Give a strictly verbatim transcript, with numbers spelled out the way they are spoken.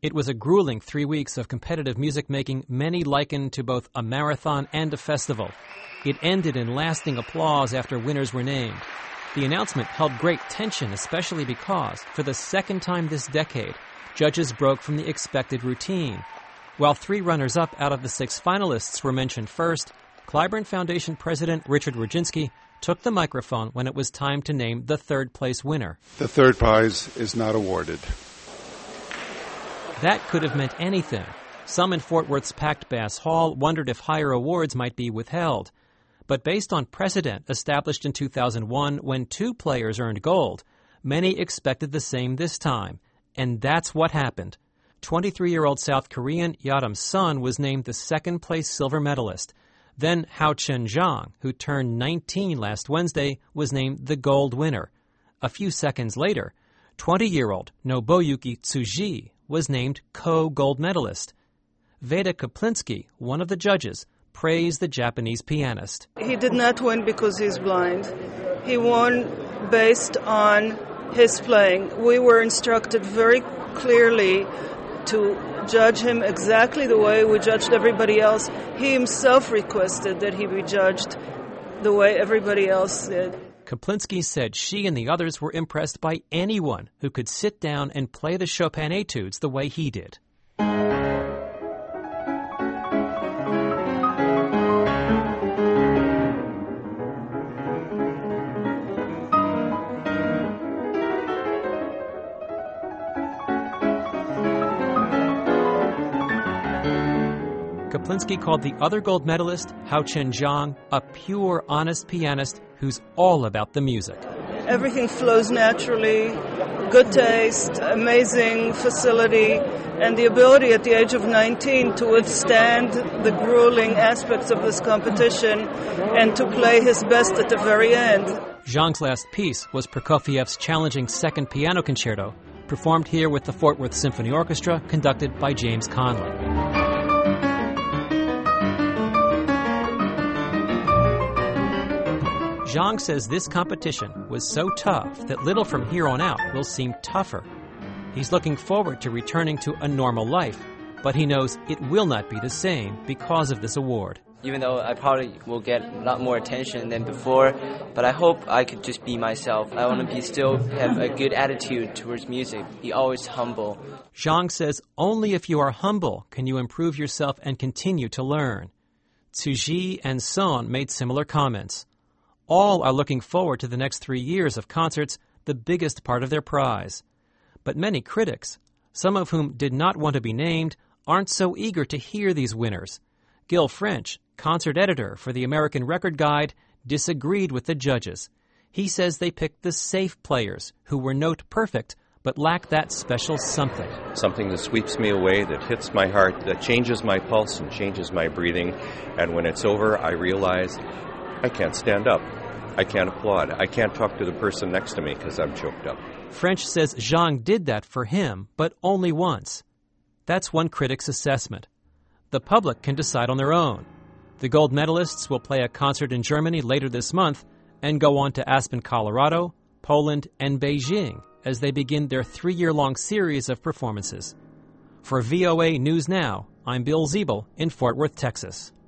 It was a grueling three weeks of competitive music making, many likened to both a marathon and a festival. It ended in lasting applause after winners were named. The announcement held great tension, especially because, for the second time this decade, judges broke from the expected routine. While three runners-up out of the six finalists were mentioned first, Clyburn Foundation President Richard Wojcinski took the microphone when it was time to name the third-place winner. The third prize is not awarded. That could have meant anything. Some in Fort Worth's packed Bass Hall wondered if higher awards might be withheld. But based on precedent established in two thousand one when two players earned gold, many expected the same this time. And that's what happened. twenty-three-year-old South Korean Yadam Sun was named the second-place silver medalist. Then Hao Chen-jang, who turned nineteen last Wednesday, was named the gold winner. A few seconds later, twenty-year-old Nobuyuki Tsuji was named co-gold medalist. Veda Kaplinsky, one of the judges, praised the Japanese pianist. He did not win because he's blind. He won based on his playing. We were instructed very clearly to judge him exactly the way we judged everybody else. He himself requested that he be judged the way everybody else did. Kaplinsky said she and the others were impressed by anyone who could sit down and play the Chopin etudes the way he did. Kaplinsky called the other gold medalist, Hao Chen-jang, a pure, honest pianist who's all about the music. Everything flows naturally, good taste, amazing facility, and the ability at the age of nineteen to withstand the grueling aspects of this competition and to play his best at the very end. Zhang's last piece was Prokofiev's challenging second piano concerto, performed here with the Fort Worth Symphony Orchestra, conducted by James Conley. Zhang says this competition was so tough that little from here on out will seem tougher. He's looking forward to returning to a normal life, but he knows it will not be the same because of this award. Even though I probably will get a lot more attention than before, but I hope I could just be myself. I want to be still have a good attitude towards music, be always humble. Zhang says only if you are humble can you improve yourself and continue to learn. Tsuji and Son made similar comments. All are looking forward to the next three years of concerts, the biggest part of their prize. But many critics, some of whom did not want to be named, aren't so eager to hear these winners. Gil French, concert editor for the American Record Guide, disagreed with the judges. He says they picked the safe players who were note perfect but lacked that special something. Something that sweeps me away, that hits my heart, that changes my pulse and changes my breathing. And when it's over, I realize I can't stand up. I can't applaud. I can't talk to the person next to me because I'm choked up. French says Zhang did that for him, but only once. That's one critic's assessment. The public can decide on their own. The gold medalists will play a concert in Germany later this month and go on to Aspen, Colorado, Poland, and Beijing as they begin their three-year-long series of performances. For V O A News Now, I'm Bill Ziebel in Fort Worth, Texas.